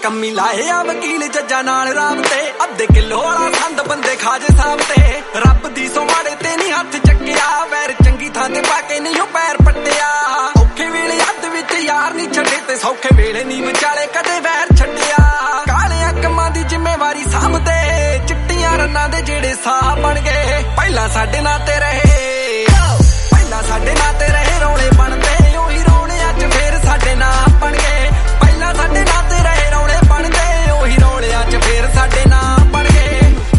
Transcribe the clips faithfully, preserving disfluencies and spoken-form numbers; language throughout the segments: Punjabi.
ਕੰਮੀ ਲਾਏ ਆ ਵਕੀਲ ਜੱਜਾਂ ਨਾਲ ਰਾਬਤੇ, ਅੱਧੇ ਕਿਲੋ ਵਾਲਾ ਸੰਦ ਬੰਦੇ ਖਾਜੇ ਸਾਹਮਣੇ। ਰੱਬ ਦੀ ਸੋ ਮਾੜੇ ਤੇ ਨਹੀਂ ਹੱਥ ਚੱਕਿਆ, ਵੈਰ ਚੰਗੀ ਥਾਂ ਤੇ ਪਾ ਕੇ ਨਹੀਂ ਉਹ ਪੈਰ ਪੱਟਿਆ। ਔਖੇ ਵੇਲੇ ਹੱਥ ਵਿੱਚ ਯਾਰ ਨਹੀਂ ਛੱਡੇ ਤੇ ਸੌਖੇ ਵੇਲੇ ਨਹੀਂ ਵਿਚਾਲੇ ਕਦੇ ਵੈਰ ਛੱਡਿਆ। ਕਾਲਿਆਂ ਕੰਮਾਂ ਦੀ ਜ਼ਿੰਮੇਵਾਰੀ ਸਾਂਭਦੇ, ਚਿੱਟੀਆਂ ਰੰਨਾਂ ਦੇ ਜਿਹੜੇ ਸਾਹ ਬਣ ਗਏ। ਪਹਿਲਾਂ ਸਾਡੇ ਨਾਂ ਤੇ ਰਹੇ, ਪਹਿਲਾਂ ਸਾਡੇ ਨਾਂ ਤੇ ਰਹੇ ਰੌਲੇ ਬਣਦੇ, ਉਹੀ ਰੌਲਿਆਂ 'ਚ ਫੇਰ ਸਾਡੇ ਨਾਂ ਬਣ ਗਏ। ਪਹਿਲਾਂ ਸਾਡੇ ਨਾਂ ਤੇ ਰਹੇ ਰੌਲੇ ਬਣਦੇ, ਉਹੀ ਰੌਲਿਆਂ 'ਚ ਫੇਰ ਸਾਡੇ ਨਾਂ ਬਣ ਗਏ।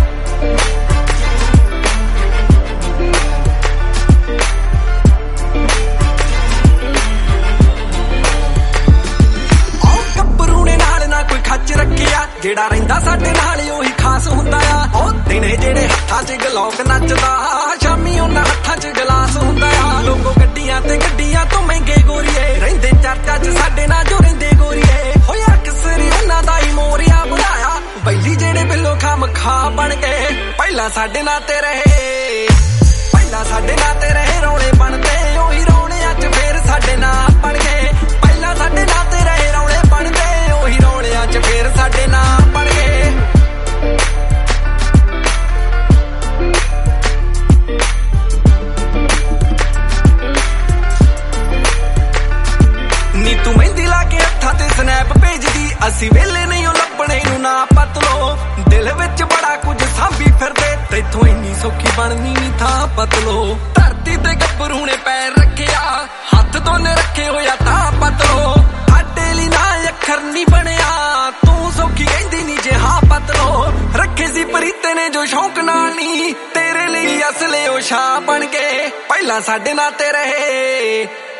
ਉਹ ਗੱਭਰੂ ਨੇ ਨਾਲ ਨਾ ਕੋਈ ਖੱਚ ਰੱਖਿਆ, ਜਿਹੜਾ ਰਹਿੰਦਾ ਸਾਡੇ ਨਾਲ ਉਹੀ ਖਾਸ ਹੁੰਦਾ ਆ। ਉਹ ਦਿਨੇ ਜਿਹੜੇ ਹੱਥਾਂ 'ਚ ਗਲੋਕ ਨੱਚਦਾ, ਸ਼ਾਮੀ ਉਹਨਾਂ ਹੱਥਾਂ 'ਚ ਗਲਾਸ ਹੁੰਦਾ ਆ। ਲੋਕੋ ਗੱਡੀਆਂ ਤੇ ਗੱਡੀਆਂ ਤੋਂ ਮਹਿੰਗੇ ਗੋਰੀਏ, ਰਹਿੰਦੇ ਚਰਚਾ 'ਚ ਸਾਡੇ ਨਾਲ ਜੋ ਰਹਿੰਦੇ ਗੋਰੀਏ। ਹੋਇਆ ਕਿਸਰੀ ਉਹਨਾਂ ਦਾ ਹੀ ਮੋਰੀਆ ਬਣਾਇਆ, ਬੈਲੀ ਜਿਹੜੇ ਬਿੱਲੋ ਖਾਮ ਖਾ ਬਣ ਗਏ। ਪਹਿਲਾਂ ਸਾਡੇ ਨਾਂ ਤੇ ਰਹੇ, ਪਹਿਲਾਂ ਸਾਡੇ ਨਾਂ ਤੇ ਰਹੇ ਰੌਲੇ ਬਣਦੇ, ਉਹੀ ਰੌਲਿਆਂ 'ਚ ਫੇਰ ਸਾਡੇ ਨਾਂ ਬਣ ਗਏ। ਪਹਿਲਾਂ ਸਾਡੇ ਨਾਂ ਤੇ ਰਹੇ ਰੌਲੇ ਬਣਦੇ, ਉਹੀ ਰੌਲਿਆਂ 'ਚ ਫੇਰ ਸਾਡੇ ਨਾਂ ਬਣ ਗਏ। ਨੀ ਤੂੰ ਮਹਿੰਦੀ ਲਾ ਕੇ ਹੱਥਾਂ ਤੇ ਸਨੈਪ ਭੇਜਦੀ, ਅਸੀਂ ਵੇਲੇ ਨਹੀਂ ਉਹ ਲੱਭਣੇ ਨੂੰ ਨਾ ਪਤਲੋ। ਦਿਲ ਵਿੱਚ ਬੜਾ ਕੁਝ ਸਾਂਭੀ ਫਿਰਦੇ, ਤੈਥੋਂ ਇੰਨੀ ਸੌਖੀ ਬਣਨੀ ਨੀ ਥਾਂ ਪਤਲੋ। ਧਰਤੀ ਤੇ ਗੱਭਰੂ ਨੇ ਪੈਰ ਰੱਖਿਆ, ਹੱਥ ਦੋਨੇ ਰੱਖੇ ਹੋਇਆ ਤਾਂ ਪਤਲੋ। ਸਾਡੇ ਲਈ ਨਾ ਅੱਖਰ ਨਹੀਂ ਬਣਿਆ, ਤੂੰ ਸੌਖੀ ਕਹਿੰਦੀ ਨੀ ਜੇ ਹਾਂ ਪਤਲੋ। ਰੱਖੇ ਸੀ ਪ੍ਰੀਤੇ ਨੇ ਜੋ ਸ਼ੌਂਕ ਨਾਲ ਨੀ, ਤੇਰੇ ਲਈ ਅਸਲੇ ਉਹ ਸ਼ਾਹ ਬਣ ਗਏ। ਪਹਿਲਾਂ ਸਾਡੇ ਨਾਂ ਤੇ ਰਹੇ,